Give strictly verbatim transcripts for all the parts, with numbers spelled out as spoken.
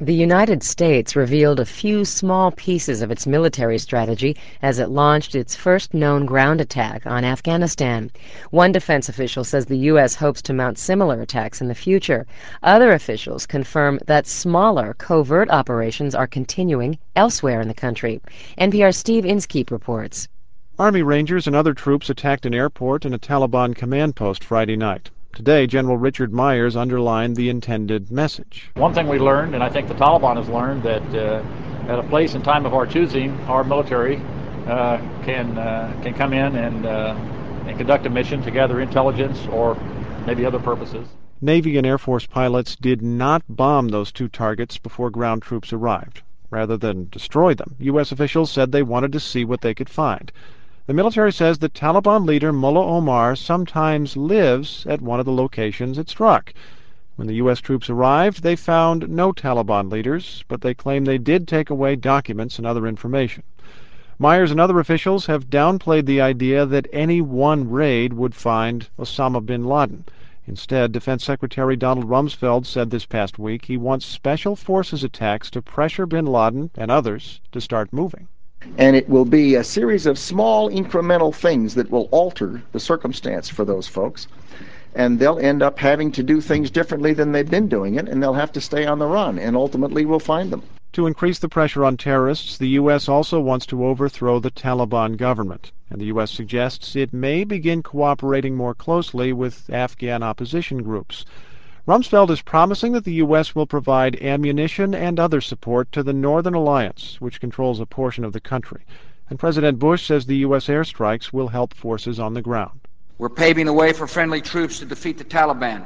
The United States revealed a few small pieces of its military strategy as it launched its first known ground attack on Afghanistan. One defense official says the U S hopes to mount similar attacks in the future. Other officials confirm that smaller, covert operations are continuing elsewhere in the country. N P R's Steve Inskeep reports. Army Rangers and other troops attacked an airport and a Taliban command post Friday night. Today, General Richard Myers underlined the intended message. One thing we learned, and I think the Taliban has learned, that uh, at a place and time of our choosing, our military uh, can uh, can come in and, uh, and conduct a mission to gather intelligence or maybe other purposes. Navy and Air Force pilots did not bomb those two targets before ground troops arrived. Rather than destroy them, U S officials said they wanted to see what they could find. The military says that Taliban leader Mullah Omar sometimes lives at one of the locations it struck. When the U S troops arrived, they found no Taliban leaders, but they claim they did take away documents and other information. Myers and other officials have downplayed the idea that any one raid would find Osama bin Laden. Instead, Defense Secretary Donald Rumsfeld said this past week he wants special forces attacks to pressure bin Laden and others to start moving. And it will be a series of small incremental things that will alter the circumstance for those folks. And they'll end up having to do things differently than they've been doing it, and they'll have to stay on the run, and ultimately we'll find them. To increase the pressure on terrorists, the U S also wants to overthrow the Taliban government, and the U S suggests it may begin cooperating more closely with Afghan opposition groups. Rumsfeld is promising that the U S will provide ammunition and other support to the Northern Alliance, which controls a portion of the country. And President Bush says the U S airstrikes will help forces on the ground. We're paving the way for friendly troops to defeat the Taliban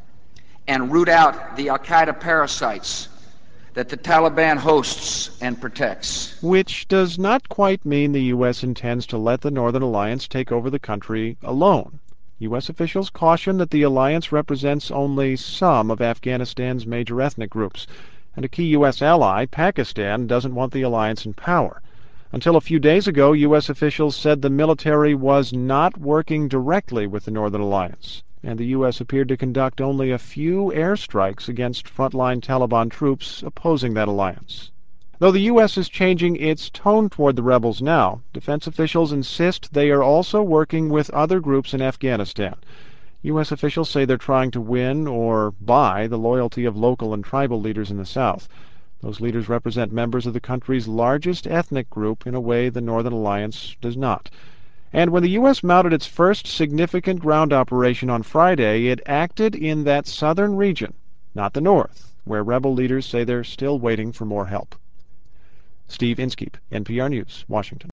and root out the al-Qaeda parasites that the Taliban hosts and protects. Which does not quite mean the U S intends to let the Northern Alliance take over the country alone. U S officials caution that the alliance represents only some of Afghanistan's major ethnic groups, and a key U S ally, Pakistan, doesn't want the alliance in power. Until a few days ago, U S officials said the military was not working directly with the Northern Alliance, and the U S appeared to conduct only a few airstrikes against frontline Taliban troops opposing that alliance. Though the U S is changing its tone toward the rebels now, defense officials insist they are also working with other groups in Afghanistan. U S officials say they're trying to win or buy the loyalty of local and tribal leaders in the South. Those leaders represent members of the country's largest ethnic group in a way the Northern Alliance does not. And when the U S mounted its first significant ground operation on Friday, it acted in that southern region, not the north, where rebel leaders say they're still waiting for more help. Steve Inskeep, N P R News, Washington.